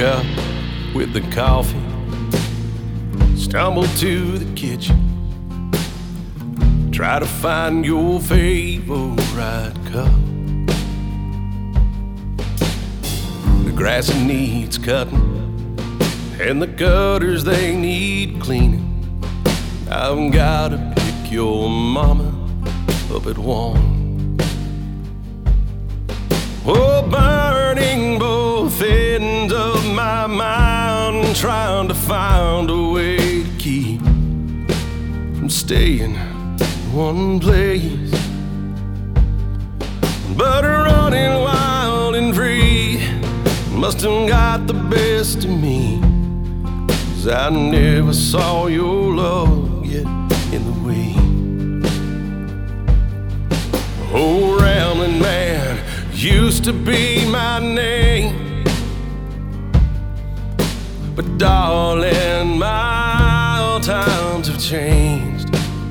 up with the coffee, stumble to the kitchen, try to find your favorite cup. The grass it needs cutting, and the gutters they need cleaning. I've gotta pick your mama up at 1. Oh, burning both ends of my mind, trying to find a way to keep from staying in one place. But running wild and free must have got the best of me, 'cause I never saw your love get in the way. Oh, Rambling Man used to be my name, but darling, my times have changed.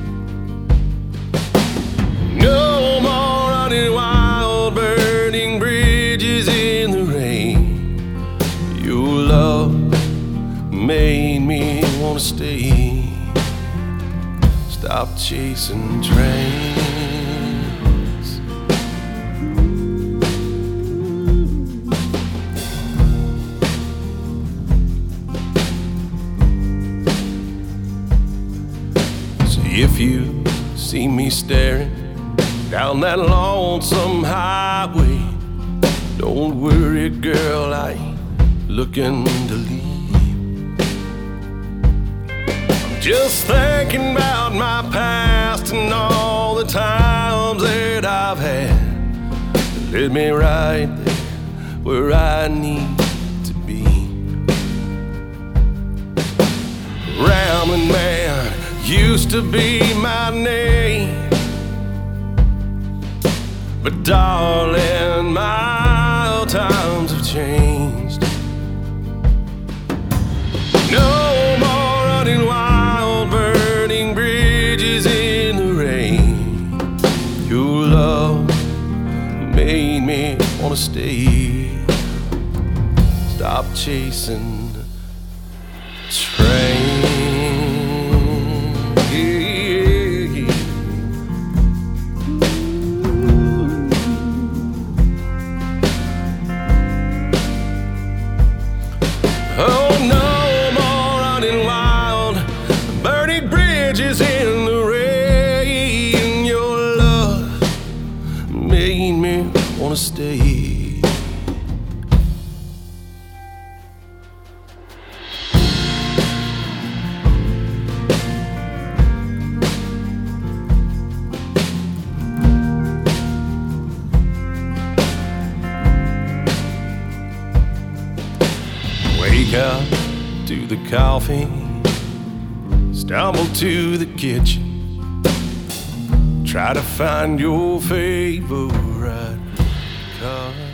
No more running wild, burning bridges in the rain. Your love made me wanna stay. Stop chasing trains. If you see me staring down that lonesome highway, don't worry, girl, I ain't looking to leave. I'm just thinking about my past and all the times that I've had that led me right there where I need to be. Rambling Man used to be my name, but darling, my times have changed. No more running wild, burning bridges in the rain. Your love made me wanna stay. Stop chasing trains. Oh, no more running wild, burning bridges in the rain. Your love made me wanna stay. Wake up to the coffee, stumble to the kitchen, try to find your favorite cup.